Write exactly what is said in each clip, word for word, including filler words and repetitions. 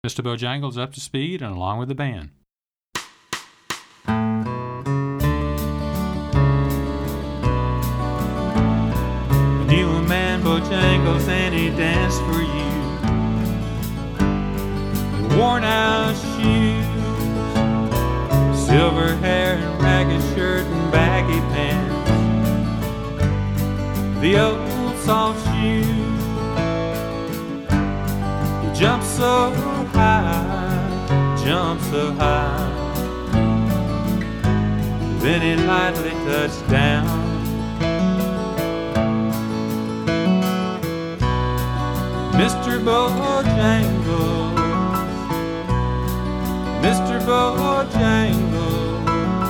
Mister Bojangles up to speed and along with the band. I knew a man, Bojangles, and he danced for you. Worn out shoes, silver hair and ragged shirt and baggy pants. The old soft shoe. You jump so high, jump so high. Then he lightly touched down. Mister Bojangles, Mister Bojangles,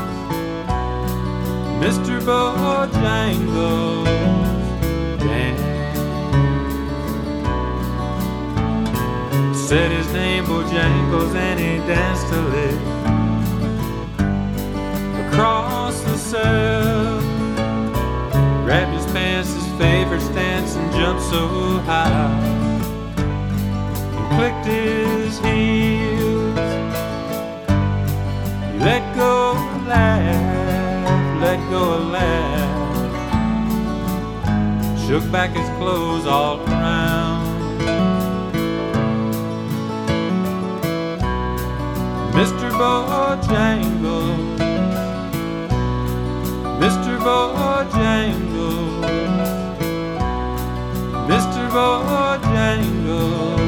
Mister Bojangles, dance. Said his name Bojangles and he danced a lick across the cell. Grabbed his pants, his favorite stance, and jumped so high. He clicked his heels. He let go and laugh, let go and laugh. Shook back his clothes all around. Mister Bojangles, Mister Bojangles, Mister Bojangles.